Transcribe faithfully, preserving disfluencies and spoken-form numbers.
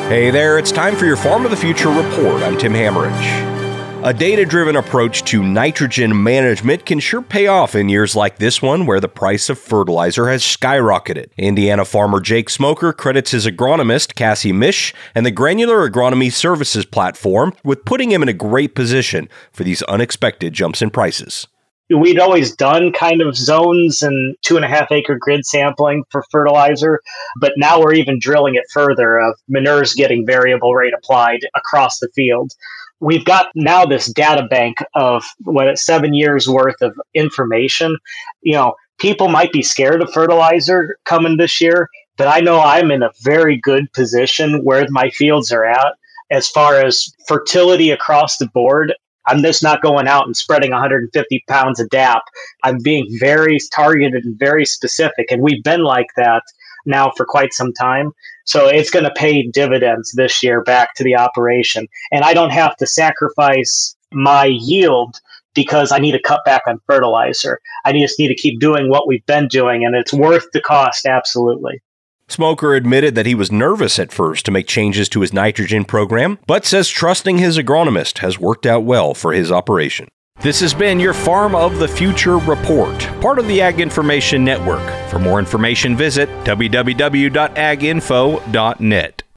Hey there, it's time for your Farm of the Future report. I'm Tim Hammerich. A data-driven approach to nitrogen management can sure pay off in years like this one where the price of fertilizer has skyrocketed. Indiana farmer Jake Smoker credits his agronomist, Cassie Mish, and the Granular Agronomy Services platform with putting him in a great position for these unexpected jumps in prices. We'd always done kind of zones and two and a half acre grid sampling for fertilizer, but now we're even drilling it further of manures getting variable rate applied across the field. We've got now this data bank of what seven years worth of information. You know, people might be scared of fertilizer coming this year, but I know I'm in a very good position where my fields are at as far as fertility across the board. I'm just not going out and spreading one hundred fifty pounds of D A P. I'm being very targeted and very specific, and we've been like that now for quite some time. So it's going to pay dividends this year back to the operation. And I don't have to sacrifice my yield because I need to cut back on fertilizer. I just need to keep doing what we've been doing, and it's worth the cost, absolutely. Smoker admitted that he was nervous at first to make changes to his nitrogen program, but says trusting his agronomist has worked out well for his operation. This has been your Farm of the Future report, part of the Ag Information Network. For more information, visit w w w dot ag info dot net.